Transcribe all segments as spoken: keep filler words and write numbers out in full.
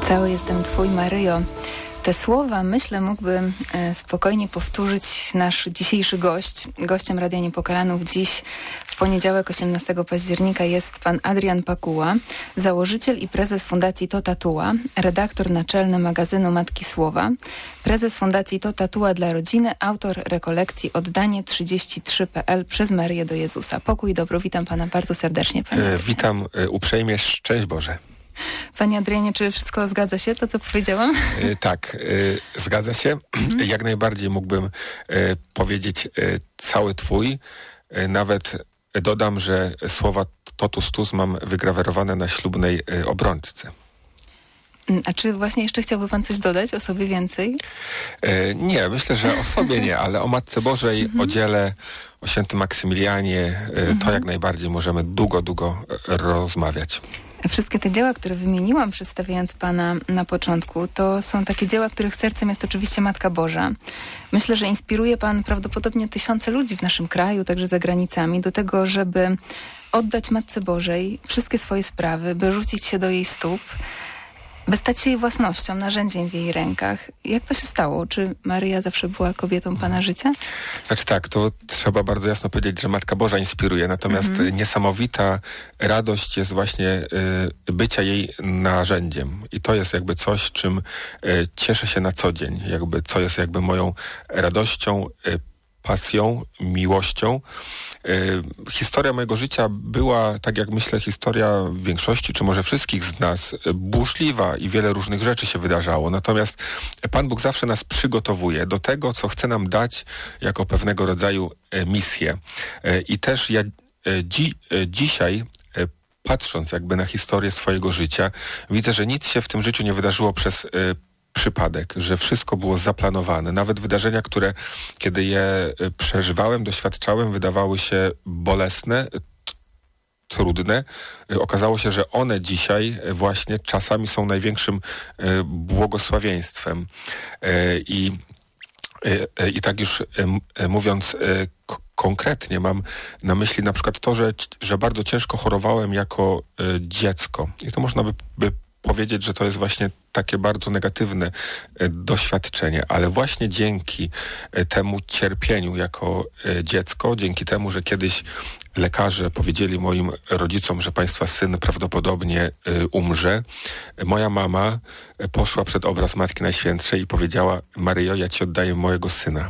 Cały jestem Twój, Maryjo. Te słowa, myślę, mógłby e, spokojnie powtórzyć nasz dzisiejszy gość. Gościem Radia Niepokalanów dziś w poniedziałek osiemnastego października jest pan Adrian Pakuła, założyciel i prezes Fundacji To Tatua, redaktor naczelny magazynu Matki Słowa, prezes Fundacji To Tatua dla rodziny, autor rekolekcji Oddanie trzydzieści trzy kropka p l przez Maryję do Jezusa. Pokój i dobro, witam pana bardzo serdecznie. E, witam e, uprzejmie, szczęść Boże. Panie Adrianie, czy wszystko zgadza się, to co powiedziałam? E, tak, e, zgadza się. Mhm. Jak najbardziej mógłbym e, powiedzieć e, cały Twój. E, nawet dodam, że słowa totus tus mam wygrawerowane na ślubnej e, obrączce. A czy właśnie jeszcze chciałby pan coś dodać o sobie więcej? E, nie, myślę, że o sobie nie, ale o Matce Bożej, mhm. o dziele, o świętym Maksymilianie, e, mhm. to jak najbardziej możemy długo, długo rozmawiać. Wszystkie te dzieła, które wymieniłam, przedstawiając pana na początku, to są takie dzieła, których sercem jest oczywiście Matka Boża. Myślę, że inspiruje pan prawdopodobnie tysiące ludzi w naszym kraju, także za granicami, do tego, żeby oddać Matce Bożej wszystkie swoje sprawy, by rzucić się do jej stóp, by stać się jej własnością, narzędziem w jej rękach. Jak to się stało? Czy Maryja zawsze była kobietą pana życia? Znaczy tak, to trzeba bardzo jasno powiedzieć, że Matka Boża inspiruje, natomiast mm-hmm. niesamowita radość jest właśnie y, bycia jej narzędziem. I to jest jakby coś, czym y, cieszę się na co dzień. Jakby, co jest jakby moją radością, y, pasją, miłością. Y, historia mojego życia była, tak jak myślę, historia większości, czy może wszystkich z nas, y, burzliwa i wiele różnych rzeczy się wydarzało. Natomiast Pan Bóg zawsze nas przygotowuje do tego, co chce nam dać jako pewnego rodzaju y, misję. Y, I też ja y, dzi, y, dzisiaj y, patrząc jakby na historię swojego życia, widzę, że nic się w tym życiu nie wydarzyło przez y, przypadek, że wszystko było zaplanowane. Nawet wydarzenia, które kiedy je przeżywałem, doświadczałem, wydawały się bolesne, t- trudne. Okazało się, że one dzisiaj właśnie czasami są największym błogosławieństwem. I, i tak już mówiąc konkretnie, mam na myśli na przykład to, że, że bardzo ciężko chorowałem jako dziecko. I to można by, by powiedzieć, że to jest właśnie takie bardzo negatywne e, doświadczenie, ale właśnie dzięki e, temu cierpieniu jako e, dziecko, dzięki temu, że kiedyś lekarze powiedzieli moim rodzicom, że państwa syn prawdopodobnie e, umrze, e, moja mama e, poszła przed obraz Matki Najświętszej i powiedziała: Maryjo, ja ci oddaję mojego syna.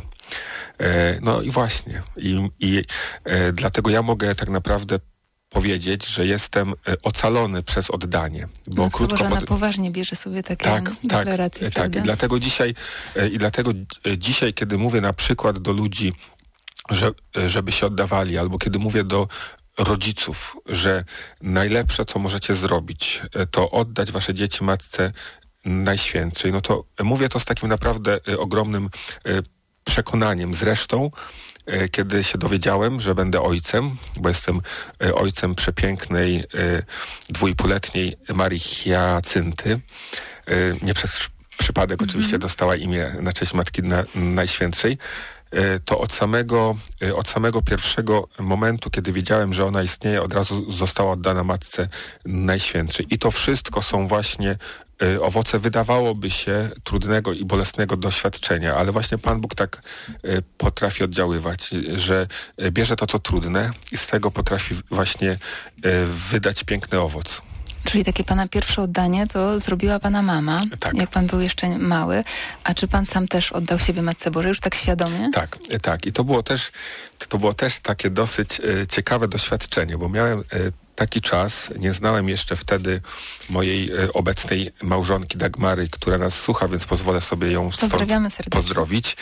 E, no i właśnie. I, i e, dlatego ja mogę tak naprawdę powiedzieć, że jestem ocalony przez oddanie. Bo no, krótko Boże, pod... ona poważnie bierze sobie takie tak, deklaracje, tak, prawda? tak. I dlatego dzisiaj, i dlatego dzisiaj, kiedy mówię na przykład do ludzi, że, żeby się oddawali, albo kiedy mówię do rodziców, że najlepsze, co możecie zrobić, to oddać wasze dzieci Matce Najświętszej, no to mówię to z takim naprawdę ogromnym przekonaniem. Zresztą kiedy się dowiedziałem, że będę ojcem, bo jestem ojcem przepięknej dwójpółletniej Marii Hiacynty. Nie przez przypadek mm-hmm. oczywiście dostała imię na cześć Matki na, Najświętszej. To od samego, od samego pierwszego momentu, kiedy wiedziałem, że ona istnieje, od razu została oddana Matce Najświętszej. I to wszystko są właśnie owoce, wydawałoby się, trudnego i bolesnego doświadczenia, ale właśnie Pan Bóg tak y, potrafi oddziaływać, że y, bierze to, co trudne i z tego potrafi właśnie y, wydać piękny owoc. Czyli takie pana pierwsze oddanie to zrobiła pana mama, tak. Jak pan był jeszcze mały. A czy pan sam też oddał siebie Matce Bożej, już tak świadomie? Tak, tak. I to było też, to było też takie dosyć y, ciekawe doświadczenie, bo miałem y, taki czas, nie znałem jeszcze wtedy mojej e, obecnej małżonki Dagmary, która nas słucha, więc pozwolę sobie ją stąd pozdrowić.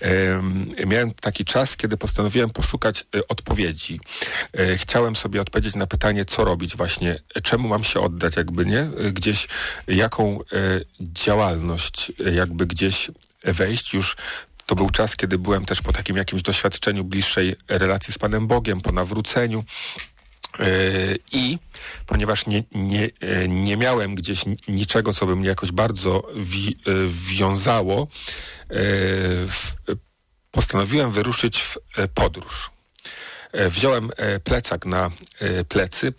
E, miałem taki czas, kiedy postanowiłem poszukać e, odpowiedzi. E, chciałem sobie odpowiedzieć na pytanie, co robić właśnie, czemu mam się oddać, jakby nie, e, gdzieś, jaką e, działalność e, jakby gdzieś wejść. Już to był czas, kiedy byłem też po takim jakimś doświadczeniu bliższej relacji z Panem Bogiem, po nawróceniu. I ponieważ nie, nie, nie miałem gdzieś niczego, co by mnie jakoś bardzo wi, wiązało, postanowiłem wyruszyć w podróż. Wziąłem plecak na plecy,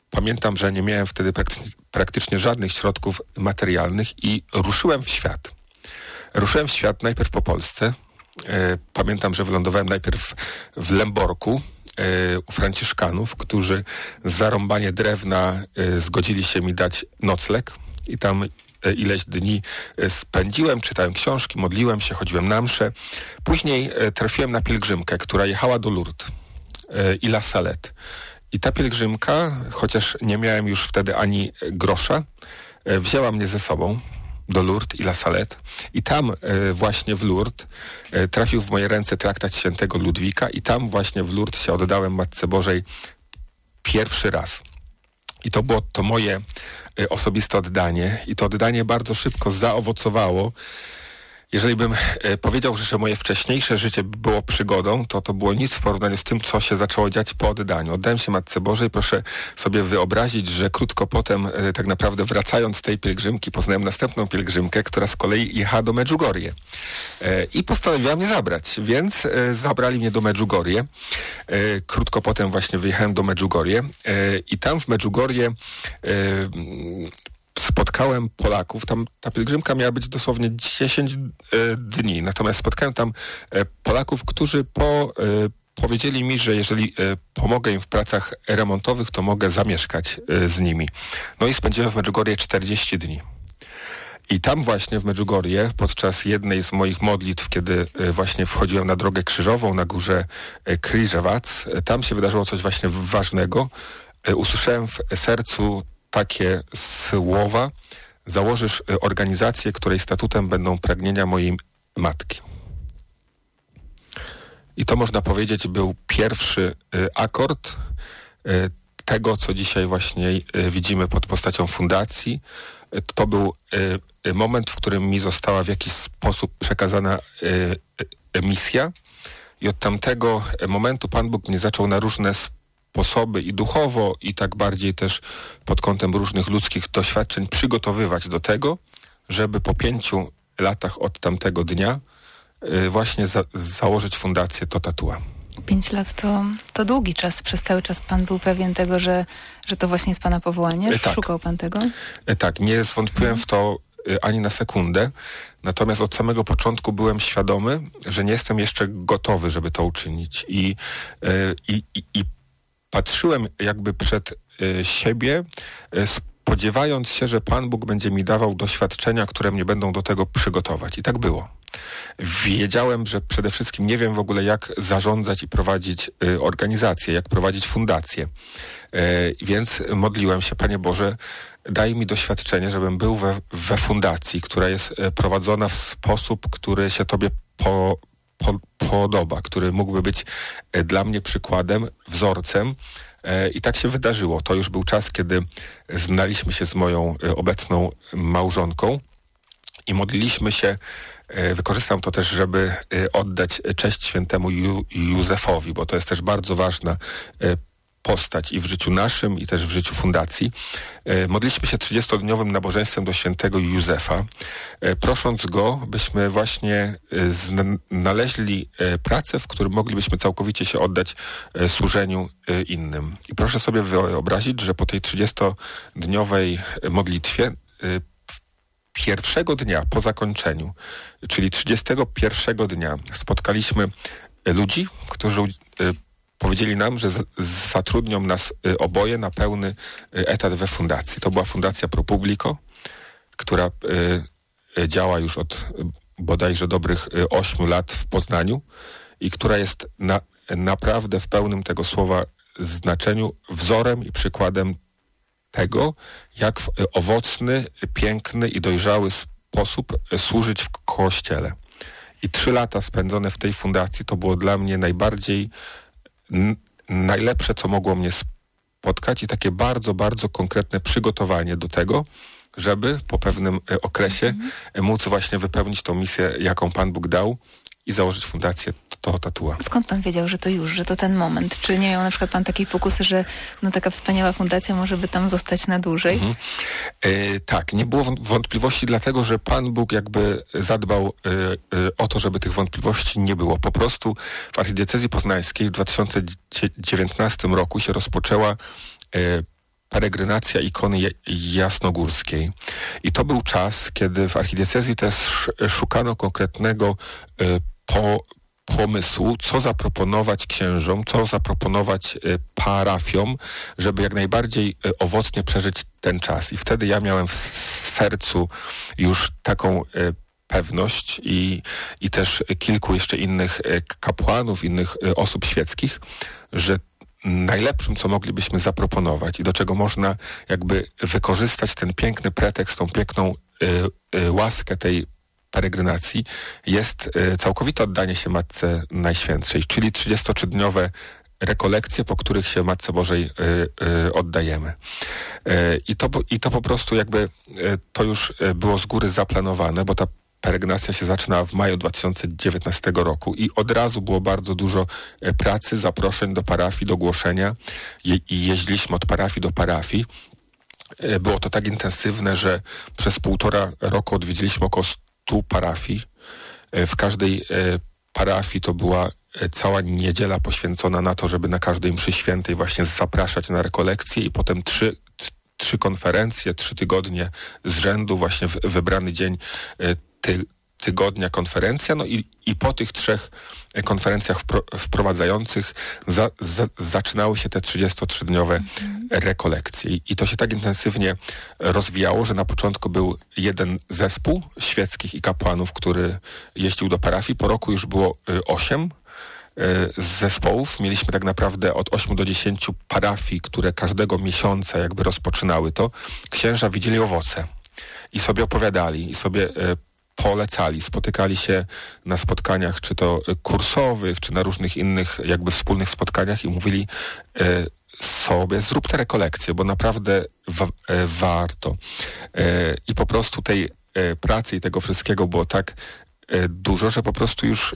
pamiętam, że nie miałem wtedy praktycznie, praktycznie żadnych środków materialnych i ruszyłem w świat. Ruszyłem w świat najpierw po Polsce. E, pamiętam, że wylądowałem najpierw w Lęborku e, u Franciszkanów, którzy za zarąbanie drewna e, zgodzili się mi dać nocleg i tam e, ileś dni e, spędziłem, czytałem książki, modliłem się, chodziłem na mszę. Później e, trafiłem na pielgrzymkę, która jechała do Lourdes e, i La Salette. I ta pielgrzymka, chociaż nie miałem już wtedy ani grosza, e, wzięła mnie ze sobą do Lourdes i La Salette. I tam e, właśnie w Lourdes e, trafił w moje ręce traktat świętego Ludwika i tam właśnie w Lourdes się oddałem Matce Bożej pierwszy raz. I to było to moje e, osobiste oddanie i to oddanie bardzo szybko zaowocowało. Jeżeli bym e, powiedział, że moje wcześniejsze życie było przygodą, to to było nic w porównaniu z tym, co się zaczęło dziać po oddaniu. Oddałem się Matce Bożej. Proszę sobie wyobrazić, że krótko potem, e, tak naprawdę wracając z tej pielgrzymki, poznałem następną pielgrzymkę, która z kolei jechała do Medjugorje. E, I postanowiła mnie zabrać, więc e, zabrali mnie do Medjugorje. E, krótko potem właśnie wyjechałem do Medjugorje e, i tam w Medjugorje e, spotkałem Polaków, tam ta pielgrzymka miała być dosłownie dziesięć e, dni, natomiast spotkałem tam e, Polaków, którzy po, e, powiedzieli mi, że jeżeli e, pomogę im w pracach remontowych, to mogę zamieszkać e, z nimi. No i spędziłem w Medjugorje czterdzieści dni. I tam właśnie w Medjugorje, podczas jednej z moich modlitw, kiedy e, właśnie wchodziłem na drogę krzyżową na górze e, Krzyżewac, e, tam się wydarzyło coś właśnie ważnego. E, usłyszałem w sercu takie słowa: założysz organizację, której statutem będą pragnienia mojej matki. I to, można powiedzieć, był pierwszy akord tego, co dzisiaj właśnie widzimy pod postacią fundacji. To był moment, w którym mi została w jakiś sposób przekazana misja i od tamtego momentu Pan Bóg mnie zaczął na różne sposoby sposoby i duchowo, i tak bardziej też pod kątem różnych ludzkich doświadczeń przygotowywać do tego, żeby po pięciu latach od tamtego dnia y, właśnie za, założyć fundację Totatua. Pięć lat to, to długi czas. Przez cały czas Pan był pewien tego, że, że to właśnie jest Pana powołanie? E, tak. Szukał Pan tego? E, tak, nie zwątpiłem w to y, ani na sekundę. Natomiast od samego początku byłem świadomy, że nie jestem jeszcze gotowy, żeby to uczynić. I, y, i, i, i patrzyłem jakby przed y, siebie, y, spodziewając się, że Pan Bóg będzie mi dawał doświadczenia, które mnie będą do tego przygotować. I tak było. Wiedziałem, że przede wszystkim nie wiem w ogóle, jak zarządzać i prowadzić y, organizację, jak prowadzić fundację. Y, więc modliłem się: Panie Boże, daj mi doświadczenie, żebym był we, we fundacji, która jest y, prowadzona w sposób, który się Tobie po Po, podoba, który mógłby być e, dla mnie przykładem, wzorcem. E, I tak się wydarzyło. To już był czas, kiedy znaliśmy się z moją e, obecną małżonką i modliliśmy się. E, wykorzystam to też, żeby e, oddać cześć świętemu Ju, Józefowi, bo to jest też bardzo ważna e, postać i w życiu naszym, i też w życiu fundacji. E, modliliśmy się trzydziestodniowym nabożeństwem do świętego Józefa, e, prosząc go, byśmy właśnie e, znaleźli e, pracę, w którym moglibyśmy całkowicie się oddać e, służeniu e, innym. I proszę sobie wyobrazić, że po tej trzydziestodniowej modlitwie e, pierwszego dnia po zakończeniu, czyli trzydziestego pierwszego dnia, spotkaliśmy ludzi, którzy e, powiedzieli nam, że z, zatrudnią nas y, oboje na pełny y, etat we fundacji. To była Fundacja Pro Publico, która y, y, działa już od y, bodajże dobrych y, ośmiu lat w Poznaniu i która jest na, naprawdę w pełnym tego słowa znaczeniu wzorem i przykładem tego, jak w y, owocny, y, piękny i dojrzały sposób y, służyć w Kościele. I trzy lata spędzone w tej fundacji to było dla mnie najbardziej N- najlepsze, co mogło mnie spotkać i takie bardzo, bardzo konkretne przygotowanie do tego, żeby po pewnym e, okresie mm-hmm. móc właśnie wypełnić tą misję, jaką Pan Bóg dał i założyć fundację Totatua. Skąd Pan wiedział, że to już, że to ten moment? Czy nie miał na przykład Pan takiej pokusy, że no taka wspaniała fundacja może by tam zostać na dłużej? Mhm. E, tak, nie było wątpliwości, dlatego że Pan Bóg jakby zadbał e, e, o to, żeby tych wątpliwości nie było. Po prostu w archidiecezji poznańskiej w dwa tysiące dziewiętnastym roku się rozpoczęła e, peregrynacja ikony jasnogórskiej. I to był czas, kiedy w archidiecezji też szukano konkretnego po, pomysłu, co zaproponować księżom, co zaproponować parafiom, żeby jak najbardziej owocnie przeżyć ten czas. I wtedy ja miałem w sercu już taką pewność i, i też kilku jeszcze innych kapłanów, innych osób świeckich, że najlepszym, co moglibyśmy zaproponować i do czego można jakby wykorzystać ten piękny pretekst, tą piękną y, y, łaskę tej peregrynacji, jest y, całkowite oddanie się Matce Najświętszej, czyli trzydziestotrzydniowe rekolekcje, po których się Matce Bożej y, y, oddajemy. Y, i, to, I to po prostu jakby y, to już było z góry zaplanowane, bo ta peregrynacja się zaczyna w maju dwa tysiące dziewiętnastego roku i od razu było bardzo dużo pracy, zaproszeń do parafii, do głoszenia Je- i jeździliśmy od parafii do parafii. Było to tak intensywne, że przez półtora roku odwiedziliśmy około stu parafii. W każdej parafii to była cała niedziela poświęcona na to, żeby na każdej mszy świętej właśnie zapraszać na rekolekcje i potem trzy trzy konferencje, trzy tygodnie z rzędu, właśnie w wybrany dzień ty, tygodnia konferencja, no i, i po tych trzech konferencjach wpro, wprowadzających za, za, zaczynały się te trzydziestotrzydniowe mhm. rekolekcje. I, I to się tak intensywnie rozwijało, że na początku był jeden zespół świeckich i kapłanów, który jeździł do parafii. Po roku już było y, osiem z zespołów. Mieliśmy tak naprawdę od ośmiu do dziesięciu parafii, które każdego miesiąca jakby rozpoczynały to. Księża widzieli owoce i sobie opowiadali, i sobie e, polecali. Spotykali się na spotkaniach, czy to kursowych, czy na różnych innych jakby wspólnych spotkaniach i mówili e, sobie, zrób te rekolekcje, bo naprawdę wa- e, warto. E, I po prostu tej e, pracy i tego wszystkiego było tak e, dużo, że po prostu już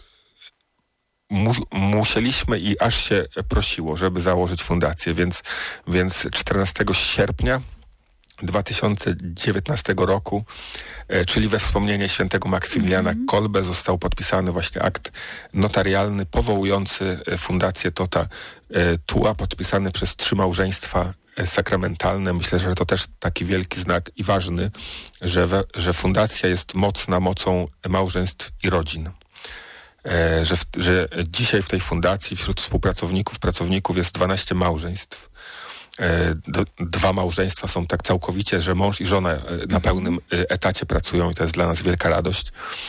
Mu- musieliśmy i aż się prosiło, żeby założyć fundację, więc, więc czternastego sierpnia dwa tysiące dziewiętnastego roku, e, czyli we wspomnienie świętego Maksymiliana mm-hmm. Kolbe, został podpisany właśnie akt notarialny powołujący fundację Tota e, Tua, podpisany przez trzy małżeństwa sakramentalne. Myślę, że to też taki wielki znak i ważny, że, we, że fundacja jest mocna mocą małżeństw i rodzin. Że, w, że dzisiaj w tej fundacji wśród współpracowników, pracowników jest dwanaście małżeństw. D- dwa małżeństwa są tak całkowicie, że mąż i żona na pełnym etacie pracują i to jest dla nas wielka radość.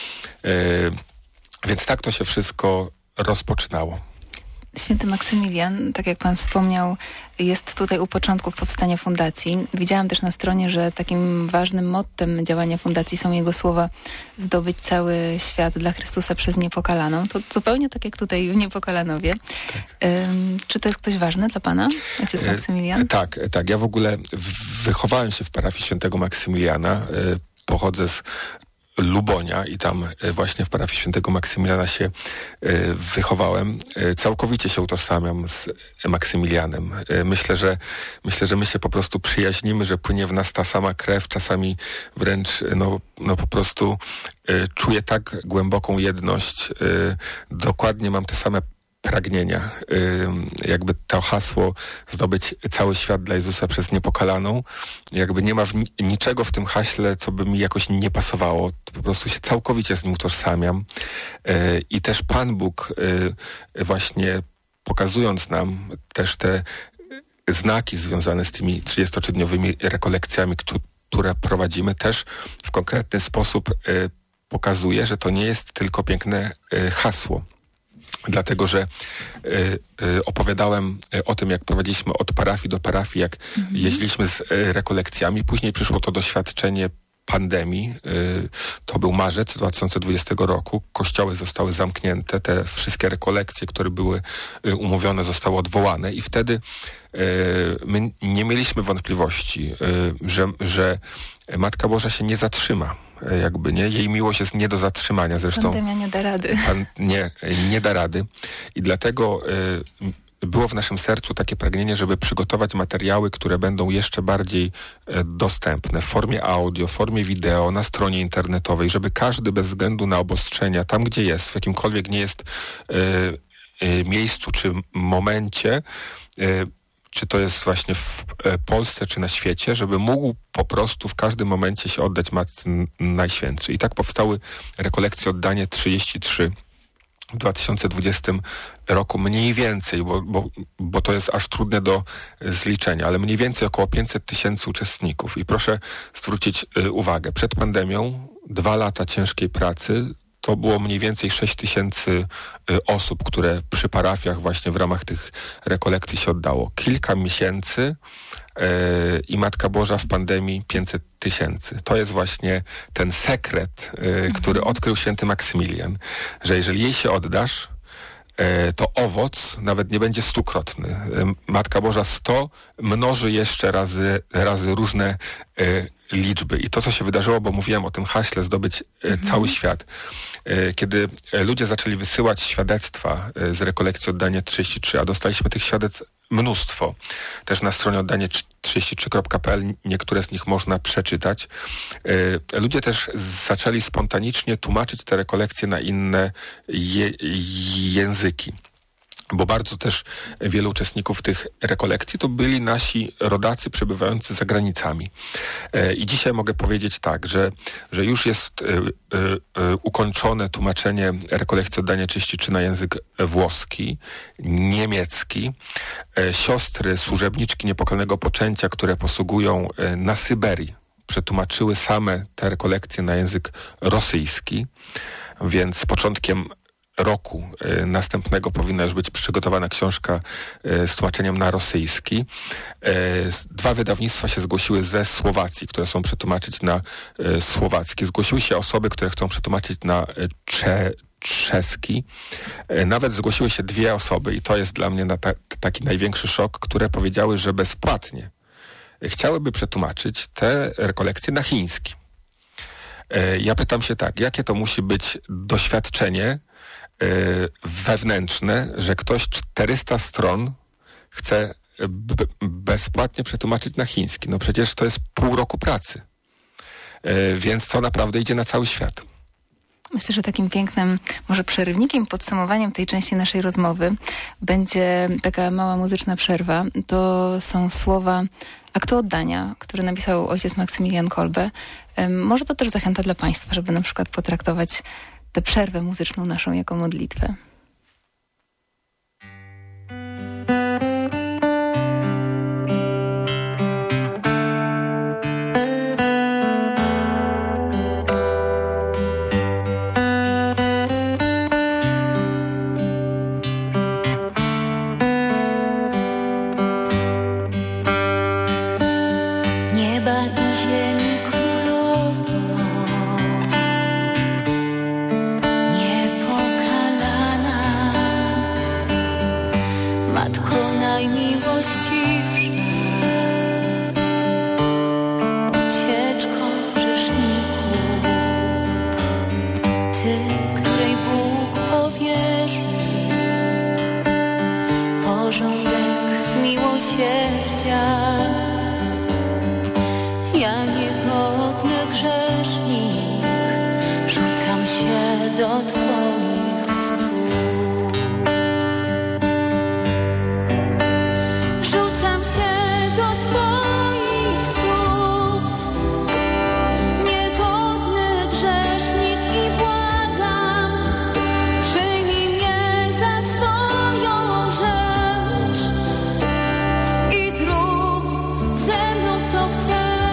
Więc tak to się wszystko rozpoczynało. Święty Maksymilian, tak jak pan wspomniał, jest tutaj u początków powstania fundacji. Widziałam też na stronie, że takim ważnym mottem działania fundacji są jego słowa: zdobyć cały świat dla Chrystusa przez Niepokalaną. To zupełnie tak jak tutaj w Niepokalanowie. Tak. Ym, czy to jest ktoś ważny dla pana, ojciec Maksymilian? E, tak, tak. Ja w ogóle wychowałem się w parafii świętego Maksymiliana. E, pochodzę z Lubonia i tam właśnie w parafii świętego Maksymiliana się wychowałem. Całkowicie się utożsamiam z Maksymilianem. Myślę, że myślę, że my się po prostu przyjaźnimy, że płynie w nas ta sama krew, czasami wręcz no, no po prostu czuję tak głęboką jedność. Dokładnie mam te same pragnienia. Jakby to hasło zdobyć cały świat dla Jezusa przez Niepokalaną. Jakby nie ma w ni- niczego w tym haśle, co by mi jakoś nie pasowało. Po prostu się całkowicie z nim utożsamiam. I też Pan Bóg właśnie pokazując nam też te znaki związane z tymi trzydziestotrzydniowymi rekolekcjami, które prowadzimy, też w konkretny sposób pokazuje, że to nie jest tylko piękne hasło. Dlatego, że y, y, opowiadałem o tym, jak prowadziliśmy od parafii do parafii, jak mm-hmm. jeździliśmy z y, rekolekcjami. Później przyszło to doświadczenie pandemii. Y, to był marzec dwa tysiące dwudziestego roku. Kościoły zostały zamknięte. Te wszystkie rekolekcje, które były y, umówione, zostały odwołane. I wtedy y, my nie mieliśmy wątpliwości, y, że, że Matka Boża się nie zatrzyma. Jakby, nie? Jej miłość jest nie do zatrzymania. Zresztą pandemia nie da rady. Pan, nie, nie da rady. I dlatego y, było w naszym sercu takie pragnienie, żeby przygotować materiały, które będą jeszcze bardziej y, dostępne w formie audio, w formie wideo, na stronie internetowej, żeby każdy bez względu na obostrzenia, tam gdzie jest, w jakimkolwiek nie jest y, y, miejscu czy momencie, y, czy to jest właśnie w Polsce, czy na świecie, żeby mógł po prostu w każdym momencie się oddać Matce Najświętszej. I tak powstały rekolekcje Oddanie trzydzieści trzy w dwa tysiące dwudziestym roku, mniej więcej, bo, bo, bo to jest aż trudne do zliczenia, ale mniej więcej około pięćset tysięcy uczestników. I proszę zwrócić y, uwagę, przed pandemią dwa lata ciężkiej pracy to było mniej więcej sześć tysięcy y, osób, które przy parafiach właśnie w ramach tych rekolekcji się oddało. Kilka miesięcy y, i Matka Boża w pandemii pięćset tysięcy. To jest właśnie ten sekret, y, mhm. który odkrył święty Maksymilian, że jeżeli jej się oddasz, y, to owoc nawet nie będzie stukrotny. Y, Matka Boża sto mnoży jeszcze razy, razy różne y, liczby. I to, co się wydarzyło, bo mówiłem o tym haśle zdobyć mhm. cały świat. Kiedy ludzie zaczęli wysyłać świadectwa z rekolekcji Oddanie trzydzieści trzy, a dostaliśmy tych świadectw mnóstwo. Też na stronie oddanie trzydzieści trzy kropka p l niektóre z nich można przeczytać. Ludzie też zaczęli spontanicznie tłumaczyć te rekolekcje na inne je- języki. Bo bardzo też wielu uczestników tych rekolekcji to byli nasi rodacy przebywający za granicami. I dzisiaj mogę powiedzieć tak, że, że już jest y, y, y, ukończone tłumaczenie rekolekcji Oddanie trzydzieści trzy na język włoski, niemiecki. Siostry, służebniczki Niepokalnego Poczęcia, które posługują na Syberii, przetłumaczyły same te rekolekcje na język rosyjski, więc z początkiem roku y, następnego powinna już być przygotowana książka y, z tłumaczeniem na rosyjski. Y, dwa wydawnictwa się zgłosiły ze Słowacji, które chcą przetłumaczyć na y, słowacki. Zgłosiły się osoby, które chcą przetłumaczyć na y, cze, czeski. Y, nawet zgłosiły się dwie osoby i to jest dla mnie na ta, taki największy szok, które powiedziały, że bezpłatnie chciałyby przetłumaczyć te rekolekcje na chiński. Y, ja pytam się tak, jakie to musi być doświadczenie wewnętrzne, że ktoś czterysta stron chce b- bezpłatnie przetłumaczyć na chiński. No przecież to jest pół roku pracy. Więc to naprawdę idzie na cały świat. Myślę, że takim pięknym, może przerywnikiem, podsumowaniem tej części naszej rozmowy będzie taka mała muzyczna przerwa. To są słowa aktu oddania, który napisał ojciec Maksymilian Kolbe. Może to też zachęta dla Państwa, żeby na przykład potraktować tę przerwę muzyczną naszą jako modlitwę.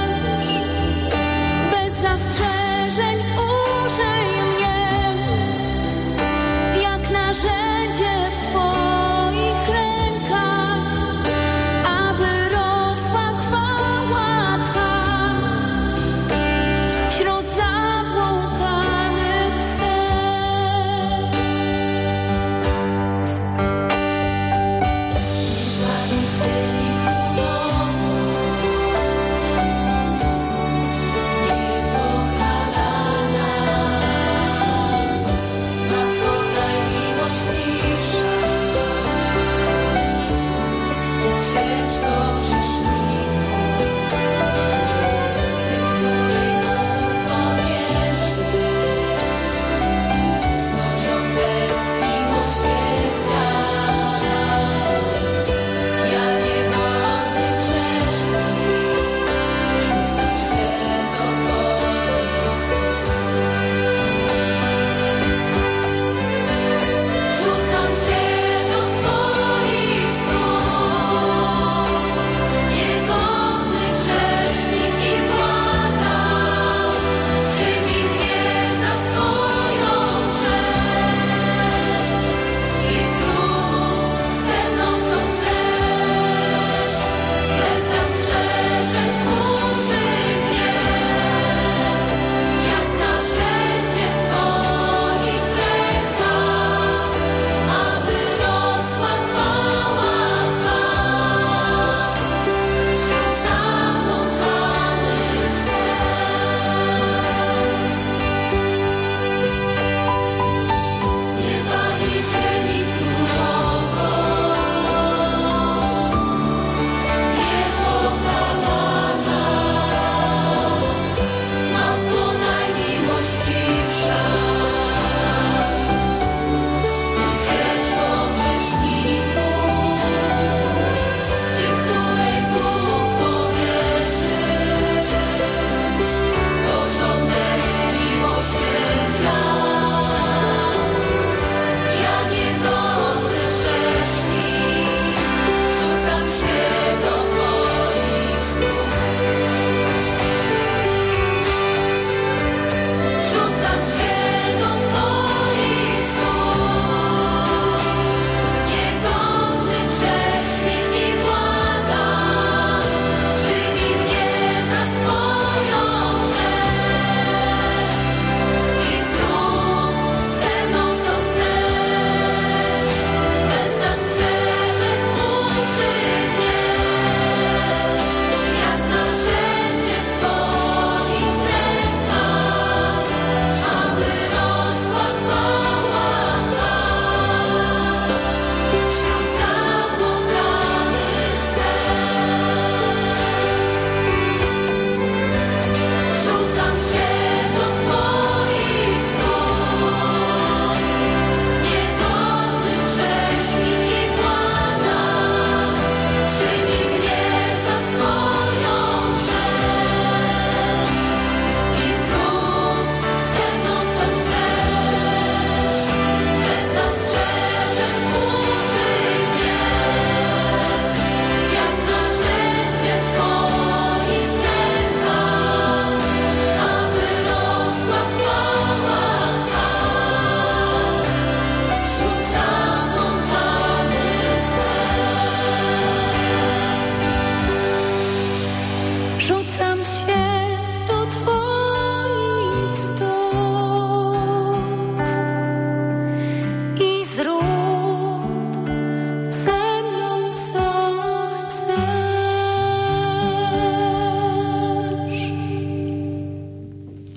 Bez zastrzeżeń użyj mnie.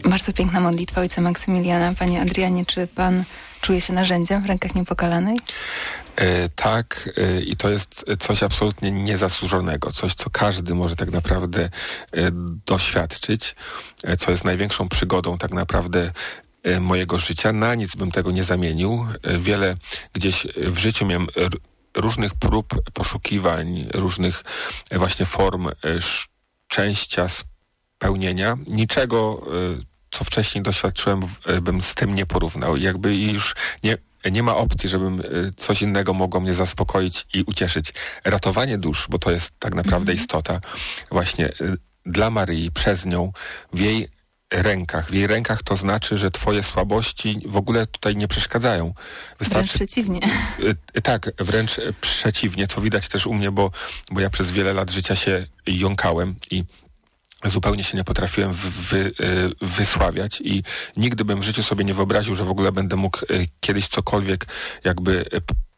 Bardzo piękna modlitwa ojca Maksymiliana. Panie Adrianie, czy pan czuje się narzędziem w rękach Niepokalanej? E, tak, e, i to jest coś absolutnie niezasłużonego, coś, co każdy może tak naprawdę e, doświadczyć, e, co jest największą przygodą tak naprawdę e, mojego życia. Na nic bym tego nie zamienił. E, wiele gdzieś w życiu miałem r- różnych prób poszukiwań, różnych e, właśnie form e, szczęścia, spełnienia. Niczego, e, co wcześniej doświadczyłem, e, bym z tym nie porównał. Jakby już nie Nie ma opcji, żebym coś innego mogło mnie zaspokoić i ucieszyć. Ratowanie dusz, bo to jest tak naprawdę mm-hmm. istota właśnie dla Maryi, przez nią, w jej rękach. W jej rękach to znaczy, że twoje słabości w ogóle tutaj nie przeszkadzają. Wystarczy... Wręcz przeciwnie. Tak, wręcz przeciwnie, co widać też u mnie, bo, bo ja przez wiele lat życia się jąkałem i zupełnie się nie potrafiłem wy, wysławiać i nigdy bym w życiu sobie nie wyobraził, że w ogóle będę mógł kiedyś cokolwiek jakby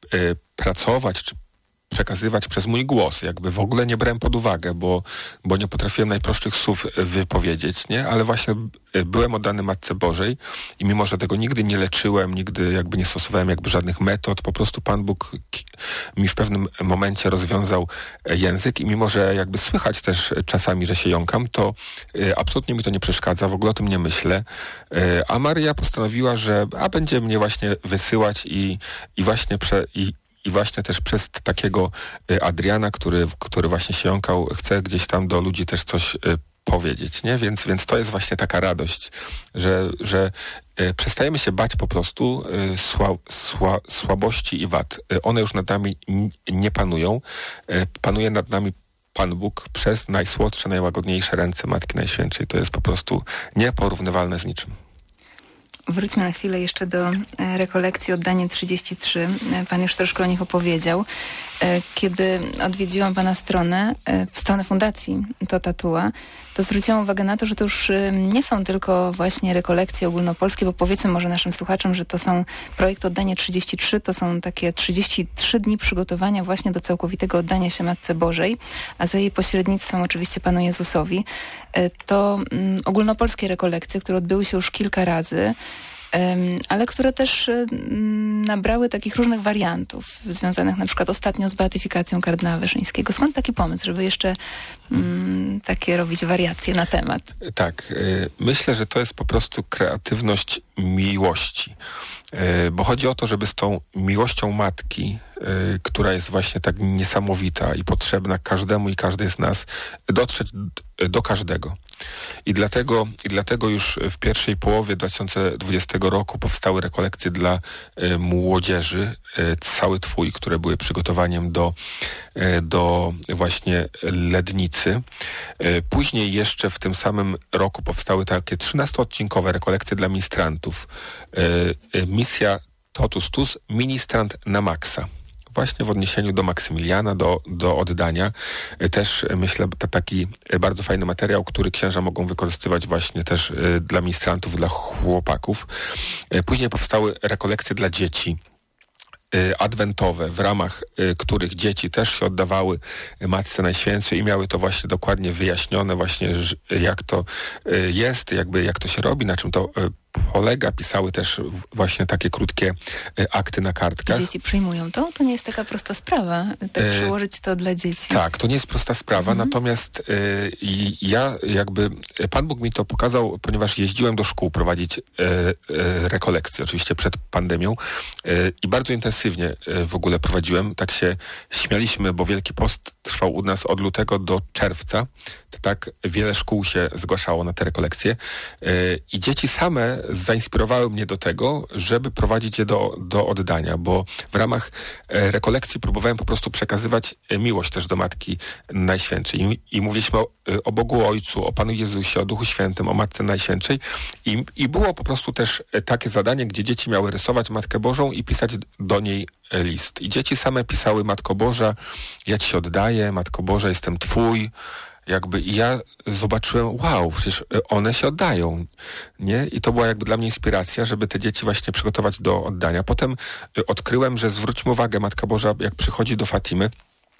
pracować czy przekazywać przez mój głos. Jakby w ogóle nie brałem pod uwagę, bo, bo nie potrafiłem najprostszych słów wypowiedzieć, nie? Ale właśnie byłem oddany Matce Bożej i mimo, że tego nigdy nie leczyłem, nigdy jakby nie stosowałem jakby żadnych metod, po prostu Pan Bóg mi w pewnym momencie rozwiązał język i mimo, że jakby słychać też czasami, że się jąkam, to absolutnie mi to nie przeszkadza, w ogóle o tym nie myślę. A Maryja postanowiła, że a będzie mnie właśnie wysyłać i, i właśnie prze... I, I właśnie też przez takiego Adriana, który, który właśnie się jąkał, chce gdzieś tam do ludzi też coś y, powiedzieć, nie? Więc, więc to jest właśnie taka radość, że, że y, przestajemy się bać po prostu y, sła, sła, słabości i wad. Y, one już nad nami n- nie panują. Y, panuje nad nami Pan Bóg przez najsłodsze, najłagodniejsze ręce Matki Najświętszej. To jest po prostu nieporównywalne z niczym. Wróćmy na chwilę jeszcze do rekolekcji Oddanie trzydzieści trzy. Pan już troszkę o nich opowiedział. Kiedy odwiedziłam pana stronę, stronę Fundacji Totatua, to zwróciłam uwagę na to, że to już nie są tylko właśnie rekolekcje ogólnopolskie, bo powiedzmy może naszym słuchaczom, że to są projekt Oddanie trzydzieści trzy, to są takie trzydzieści trzy dni przygotowania właśnie do całkowitego oddania się Matce Bożej, a za jej pośrednictwem oczywiście Panu Jezusowi. To mm, ogólnopolskie rekolekcje, które odbyły się już kilka razy, ale które też nabrały takich różnych wariantów, związanych na przykład ostatnio z beatyfikacją kardynała Wyszyńskiego. Skąd taki pomysł, żeby jeszcze mm, takie robić wariacje na temat? Tak, myślę, że to jest po prostu kreatywność miłości. Bo chodzi o to, żeby z tą miłością Matki, która jest właśnie tak niesamowita i potrzebna każdemu i każdej z nas, dotrzeć do każdego. I dlatego, i dlatego już w pierwszej połowie dwa tysiące dwudziestego roku powstały rekolekcje dla e, młodzieży, e, Cały Twój, które były przygotowaniem do, e, do właśnie Lednicy. E, później jeszcze w tym samym roku powstały takie trzynastoodcinkowe rekolekcje dla ministrantów. E, e, misja Totus Tus, ministrant na maksa. Właśnie w odniesieniu do Maksymiliana, do, do oddania. Też myślę, to taki bardzo fajny materiał, który księża mogą wykorzystywać właśnie też dla ministrantów, dla chłopaków. Później powstały rekolekcje dla dzieci adwentowe, w ramach których dzieci też się oddawały Matce Najświętszej i miały to właśnie dokładnie wyjaśnione właśnie, jak to jest, jakby jak to się robi, na czym to polega. Pisały też właśnie takie krótkie akty na kartkach. Dzieci przyjmują to? To nie jest taka prosta sprawa, tak e, przełożyć to dla dzieci. Tak, to nie jest prosta sprawa, mhm. natomiast e, ja jakby, Pan Bóg mi to pokazał, ponieważ jeździłem do szkół prowadzić e, e, rekolekcje, oczywiście przed pandemią e, i bardzo intensywnie e, w ogóle prowadziłem. Tak się śmialiśmy, bo Wielki Post trwał u nas od lutego do czerwca. To tak wiele szkół się zgłaszało na te rekolekcje e, i dzieci same zainspirowały mnie do tego, żeby prowadzić je do, do oddania, bo w ramach e, rekolekcji próbowałem po prostu przekazywać e, miłość też do Matki Najświętszej. I, i mówiliśmy o, o Bogu Ojcu, o Panu Jezusie, o Duchu Świętym, o Matce Najświętszej. I, i było po prostu też e, takie zadanie, gdzie dzieci miały rysować Matkę Bożą i pisać do niej e, list. I dzieci same pisały: Matko Boża, ja Ci się oddaję, Matko Boża, jestem Twój. Jakby i ja zobaczyłem, wow, przecież one się oddają, nie? I to była jakby dla mnie inspiracja, żeby te dzieci właśnie przygotować do oddania. Potem odkryłem, że zwróćmy uwagę, Matka Boża, jak przychodzi do Fatimy,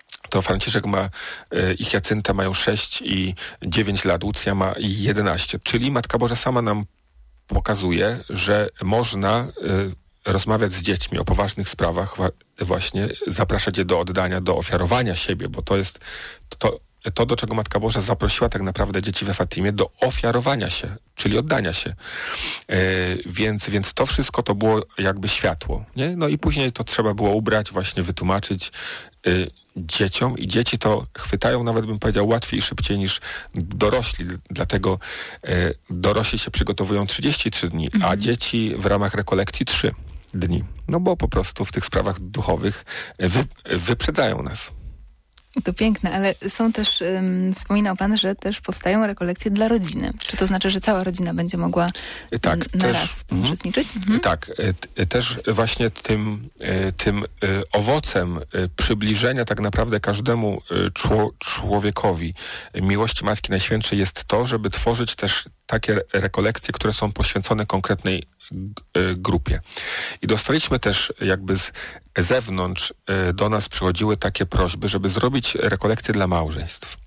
to Franciszek ma i Hiacynta mają sześć i dziewięć lat, Łucja ma jedenaście. Czyli Matka Boża sama nam pokazuje, że można rozmawiać z dziećmi o poważnych sprawach, właśnie zapraszać je do oddania, do ofiarowania siebie, bo to jest to, to, do czego Matka Boża zaprosiła tak naprawdę dzieci we Fatimie, do ofiarowania się, czyli oddania się. E, więc, więc to wszystko to było jakby światło, nie? No i później to trzeba było ubrać, właśnie wytłumaczyć e, dzieciom i dzieci to chwytają, nawet bym powiedział, łatwiej i szybciej niż dorośli. Dlatego e, dorośli się przygotowują trzydzieści trzy dni, mhm. a dzieci w ramach rekolekcji trzy dni. No bo po prostu w tych sprawach duchowych wy, wyprzedzają nas. To piękne, ale są też, um, wspominał pan, że też powstają rekolekcje dla rodziny. Czy to znaczy, że cała rodzina będzie mogła tak, n- na też, raz w tym mm, uczestniczyć? Mhm. Tak, t- też właśnie tym, tym owocem przybliżenia tak naprawdę każdemu czło- człowiekowi miłości Matki Najświętszej jest to, żeby tworzyć też takie rekolekcje, które są poświęcone konkretnej grupie. I dostaliśmy też jakby z zewnątrz do nas przychodziły takie prośby, żeby zrobić rekolekcje dla małżeństw.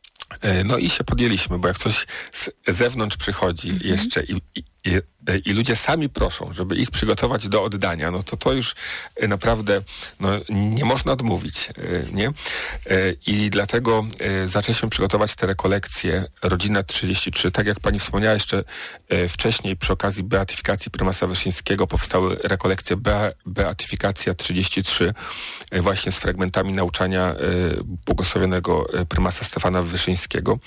No i się podjęliśmy, bo jak coś z zewnątrz przychodzi mhm. jeszcze i, i, i, i ludzie sami proszą, żeby ich przygotować do oddania, no to to już naprawdę no, nie można odmówić, nie? I dlatego zaczęliśmy przygotować te rekolekcje Rodzina trzydzieści trzy. Tak jak pani wspomniała jeszcze wcześniej, przy okazji beatyfikacji prymasa Wyszyńskiego powstały rekolekcje Be- Beatyfikacja trzydzieści trzy, właśnie z fragmentami nauczania błogosławionego prymasa Stefana Wyszyńskiego.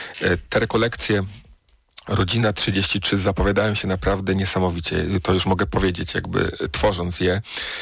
Te rekolekcje Rodzina trzydzieści trzy zapowiadają się naprawdę niesamowicie. To już mogę powiedzieć, jakby tworząc je,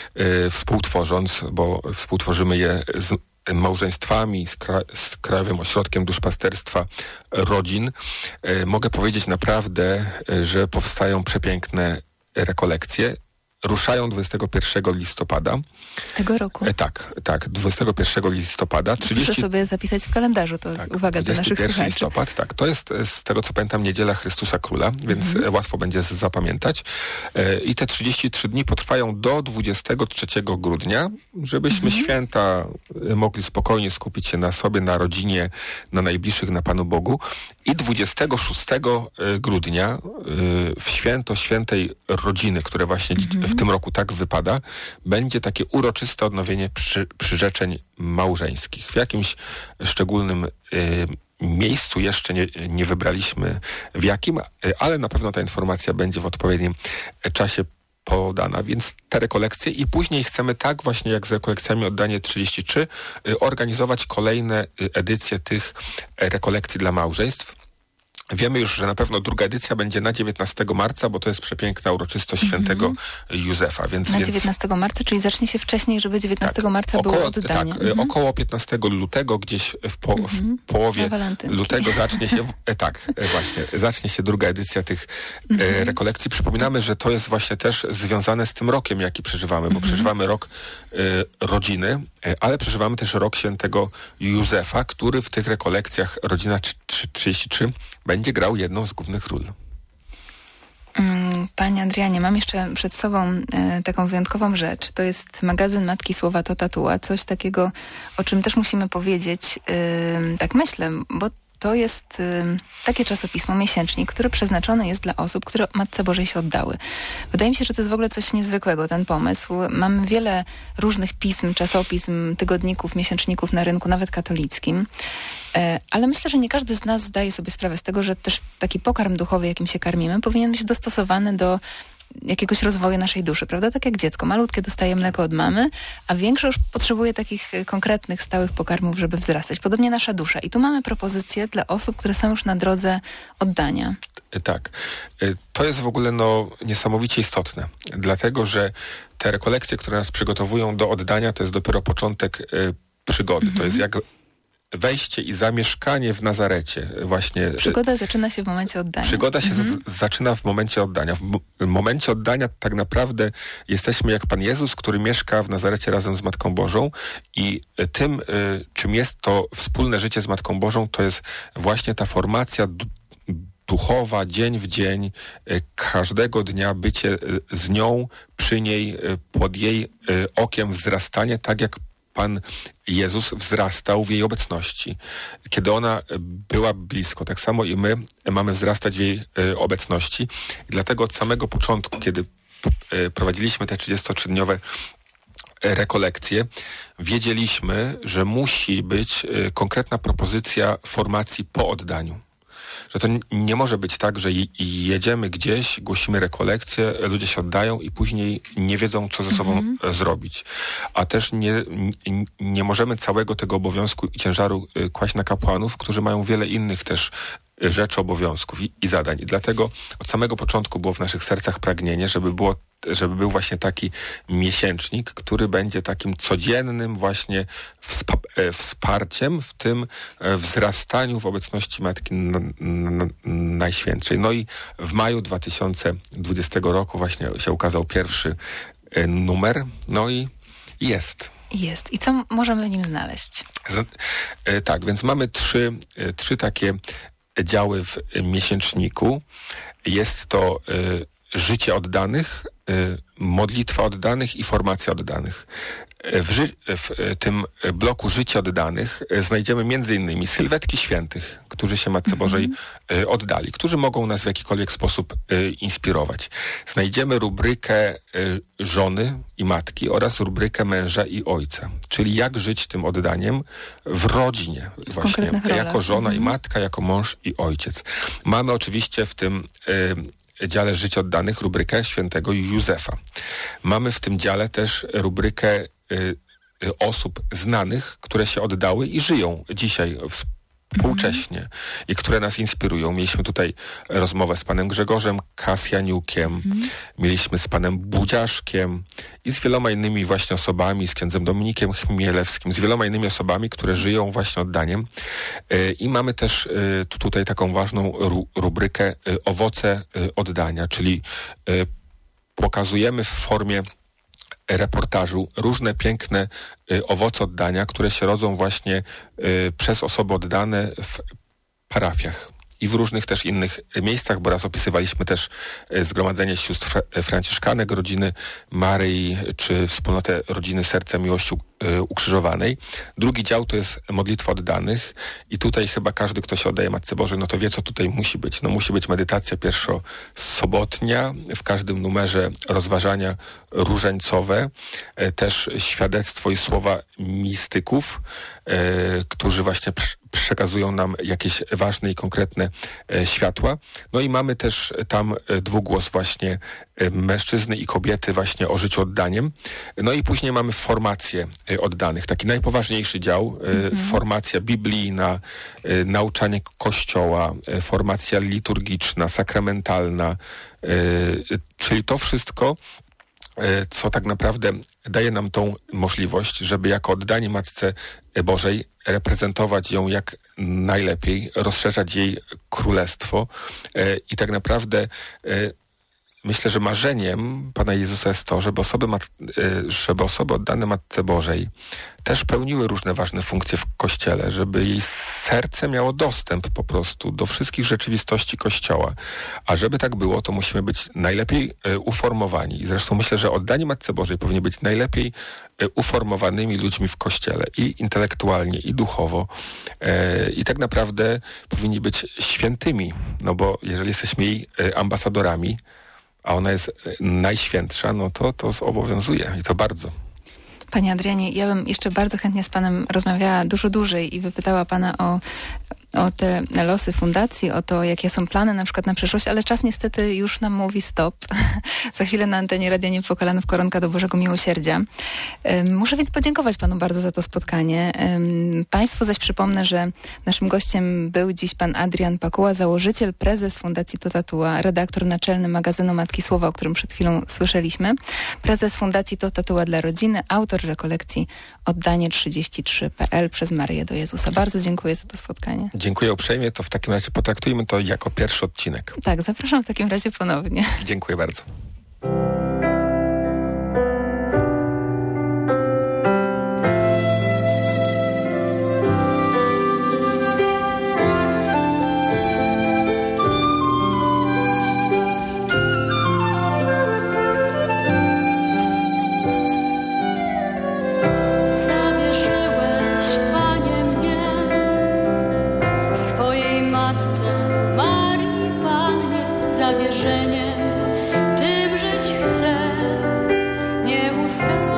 e, współtworząc, bo współtworzymy je z małżeństwami, z, kra- z Krajowym Ośrodkiem Duszpasterstwa Rodzin. E, mogę powiedzieć naprawdę, e, że powstają przepiękne rekolekcje. Ruszają dwudziestego pierwszego listopada. Tego roku? E, tak, tak, dwudziestego pierwszego listopada. trzydzieści Proszę sobie zapisać w kalendarzu, to tak, uwaga do naszych słuchaczy. listopad, tak, to jest z tego co pamiętam Niedziela Chrystusa Króla, więc mm-hmm. łatwo będzie zapamiętać. E, I te trzydzieści trzy dni potrwają do dwudziestego trzeciego grudnia, żebyśmy mm-hmm. święta mogli spokojnie skupić się na sobie, na rodzinie, na najbliższych, na Panu Bogu. I dwudziestego szóstego grudnia w święto świętej rodziny, które właśnie mm-hmm. w tym roku tak wypada, będzie takie uroczyste odnowienie przy, przyrzeczeń małżeńskich. W jakimś szczególnym y, miejscu jeszcze nie, nie wybraliśmy w jakim, ale na pewno ta informacja będzie w odpowiednim czasie podana, więc te rekolekcje i później chcemy tak właśnie jak z rekolekcjami Oddanie trzydzieści trzy y, organizować kolejne y, edycje tych rekolekcji dla małżeństw. Wiemy już, że na pewno druga edycja będzie na dziewiętnastego marca, bo to jest przepiękna uroczystość mm-hmm. świętego Józefa. Więc, na więc... dziewiętnastego marca, czyli zacznie się wcześniej, żeby dziewiętnastego tak, marca około, było oddanie. Tak, mm-hmm. około piętnastego lutego, gdzieś w, po, mm-hmm. w połowie lutego zacznie się, e, tak, e, właśnie, zacznie się druga edycja tych mm-hmm. e, rekolekcji. Przypominamy, że to jest właśnie też związane z tym rokiem, jaki przeżywamy, bo mm-hmm. przeżywamy rok e, rodziny, e, ale przeżywamy też rok świętego Józefa, który w tych rekolekcjach Rodzina trzydzieści trzy będzie grał jedną z głównych ról. Panie Adrianie, mam jeszcze przed sobą e, taką wyjątkową rzecz. To jest magazyn Matki Słowa to Tatua. Coś takiego, o czym też musimy powiedzieć, e, tak myślę, bo to jest y, takie czasopismo, miesięcznik, które przeznaczone jest dla osób, które Matce Bożej się oddały. Wydaje mi się, że to jest w ogóle coś niezwykłego, ten pomysł. Mamy wiele różnych pism, czasopism, tygodników, miesięczników na rynku, nawet katolickim. E, ale myślę, że nie każdy z nas zdaje sobie sprawę z tego, że też taki pokarm duchowy, jakim się karmimy, powinien być dostosowany do jakiegoś rozwoju naszej duszy, prawda? Tak jak dziecko. Malutkie dostaje mleko od mamy, a większość potrzebuje takich konkretnych, stałych pokarmów, żeby wzrastać. Podobnie nasza dusza. I tu mamy propozycje dla osób, które są już na drodze oddania. Tak. To jest w ogóle no, niesamowicie istotne. Dlatego, że te rekolekcje, które nas przygotowują do oddania, to jest dopiero początek y, przygody. Mhm. To jest jak wejście i zamieszkanie w Nazarecie. Właśnie. Przygoda zaczyna się w momencie oddania. Przygoda się mhm. z, zaczyna w momencie oddania. W, w momencie oddania tak naprawdę jesteśmy jak Pan Jezus, który mieszka w Nazarecie razem z Matką Bożą i tym, y, czym jest to wspólne życie z Matką Bożą, to jest właśnie ta formacja d- duchowa, dzień w dzień, y, każdego dnia bycie y, z nią, przy niej, y, pod jej y, okiem wzrastanie, tak jak Pan Jezus wzrastał w jej obecności. Kiedy ona była blisko, tak samo i my mamy wzrastać w jej obecności. I dlatego od samego początku, kiedy prowadziliśmy te trzydziestotrzydniowe rekolekcje, wiedzieliśmy, że musi być konkretna propozycja formacji po oddaniu. Że to nie może być tak, że jedziemy gdzieś, głosimy rekolekcje, ludzie się oddają i później nie wiedzą, co ze sobą mm-hmm. zrobić. A też nie, nie, nie możemy całego tego obowiązku i ciężaru kłaść na kapłanów, którzy mają wiele innych też rzeczy, obowiązków i, i zadań. I dlatego od samego początku było w naszych sercach pragnienie, żeby było żeby był właśnie taki miesięcznik, który będzie takim codziennym właśnie wspa- wsparciem w tym wzrastaniu w obecności Matki n- n- Najświętszej. No i w maju dwa tysiące dwudziestego roku właśnie się ukazał pierwszy numer, no i jest. Jest. I co możemy w nim znaleźć? Z- tak, więc mamy trzy, trzy takie działy w miesięczniku. Jest to y, życie oddanych, y, modlitwa oddanych i formacja oddanych. W, ży- w tym bloku życia oddanych znajdziemy między innymi sylwetki świętych, którzy się Matce Bożej mm-hmm. oddali, którzy mogą nas w jakikolwiek sposób inspirować. Znajdziemy rubrykę żony i matki oraz rubrykę męża i ojca, czyli jak żyć tym oddaniem w rodzinie, w właśnie jako żona mm-hmm. i matka, jako mąż i ojciec. Mamy oczywiście w tym y, dziale życia oddanych rubrykę świętego Józefa. Mamy w tym dziale też rubrykę y, y, osób znanych, które się oddały i żyją dzisiaj współcześnie mm-hmm. i które nas inspirują. Mieliśmy tutaj rozmowę z panem Grzegorzem Kasjaniukiem, mm-hmm. mieliśmy z panem Budziaszkiem i z wieloma innymi właśnie osobami, z księdzem Dominikiem Chmielewskim, z wieloma innymi osobami, które żyją właśnie oddaniem. Y, I mamy też y, tutaj taką ważną ru, rubrykę y, owoce y, oddania, czyli y, pokazujemy w formie reportażu różne piękne y, owoce oddania, które się rodzą właśnie y, przez osoby oddane w parafiach i w różnych też innych miejscach, bo raz opisywaliśmy też y, zgromadzenie sióstr fra- franciszkanek, rodziny Maryi, czy wspólnotę rodziny Serca Miłości y, Ukrzyżowanej. Drugi dział to jest modlitwa oddanych i tutaj chyba każdy, kto się oddaje Matce Bożej, no to wie, co tutaj musi być. No musi być medytacja pierwszosobotnia, w każdym numerze rozważania różańcowe, y, też świadectwo i słowa mistyków, y, którzy właśnie pr- przekazują nam jakieś ważne i konkretne e, światła. No i mamy też tam e, dwugłos właśnie e, mężczyzny i kobiety właśnie o życiu oddaniem. No i później mamy formację e, oddanych. Taki najpoważniejszy dział, e, mm-hmm. formacja biblijna, e, nauczanie Kościoła, e, formacja liturgiczna, sakramentalna, e, czyli to wszystko, co tak naprawdę daje nam tą możliwość, żeby jako oddanie Matce Bożej reprezentować ją jak najlepiej, rozszerzać jej królestwo i tak naprawdę myślę, że marzeniem Pana Jezusa jest to, żeby osoby, mat- żeby osoby oddane Matce Bożej też pełniły różne ważne funkcje w Kościele, żeby jej serce miało dostęp po prostu do wszystkich rzeczywistości Kościoła. A żeby tak było, to musimy być najlepiej e, uformowani. I zresztą myślę, że oddani Matce Bożej powinni być najlepiej e, uformowanymi ludźmi w Kościele. I intelektualnie, i duchowo. E, I tak naprawdę powinni być świętymi. No bo jeżeli jesteśmy jej e, ambasadorami, a ona jest najświętsza, no to to zobowiązuje i to bardzo. Panie Adrianie, ja bym jeszcze bardzo chętnie z panem rozmawiała dużo dłużej i wypytała pana o, o te losy fundacji, o to, jakie są plany na przykład na przyszłość, ale czas niestety już nam mówi stop. Za chwilę na antenie Radia Niepokalanów koronka do Bożego Miłosierdzia. Um, muszę więc podziękować panu bardzo za to spotkanie. Um, państwu zaś przypomnę, że naszym gościem był dziś pan Adrian Pakuła, założyciel, prezes Fundacji Totatua, redaktor naczelny magazynu Matki Słowa, o którym przed chwilą słyszeliśmy, prezes Fundacji Totatua dla Rodziny, autor rekolekcji Oddanie trzydzieści trzy kropka p l przez Maryję do Jezusa. Bardzo dziękuję za to spotkanie. Dziękuję uprzejmie, to w takim razie potraktujmy to jako pierwszy odcinek. Tak, zapraszam w takim razie ponownie. Dziękuję bardzo. Zabierz zawierzeniem tym żyć chcę nieustannie.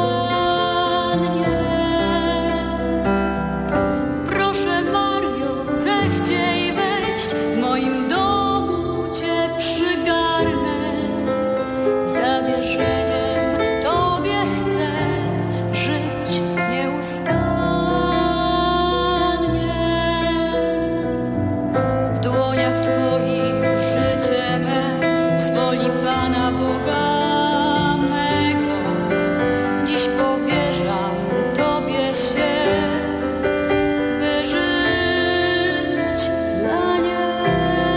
Proszę Mario, zechciej wejść, w moim domu Cię przygarnę. Zawierzeniem Tobie chcę żyć nieustannie. W dłoniach Twoich życie me, z woli Pana Boga mego, dziś powierzam Tobie się, by żyć dla Niego.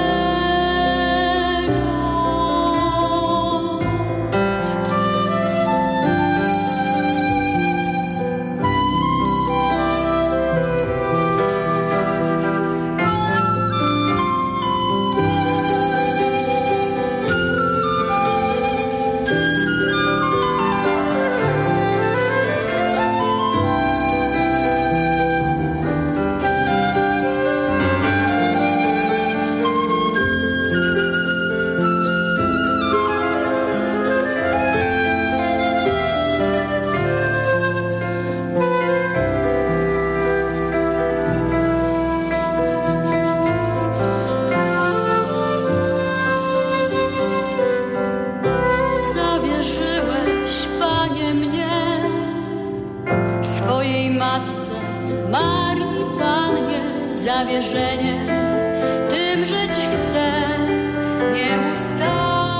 Zawierzyłeś, Panie, mnie swojej Matce Marii Pannie. Zawierzeniem tym żyć chcę nieustannie.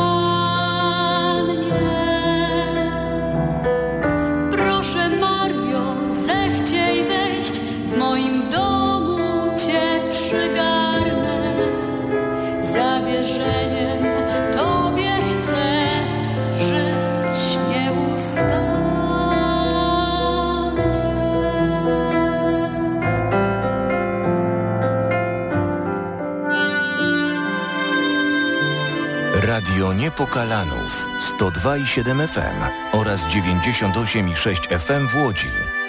Proszę Mario, zechciej wejść, w moim domu Cię przygarnę. Zawierzeniem Tobie chcę żyć nieustannie. Radio Niepokalanów sto dwa i siedem F M oraz dziewięćdziesiąt osiem i sześć F M w Łodzi.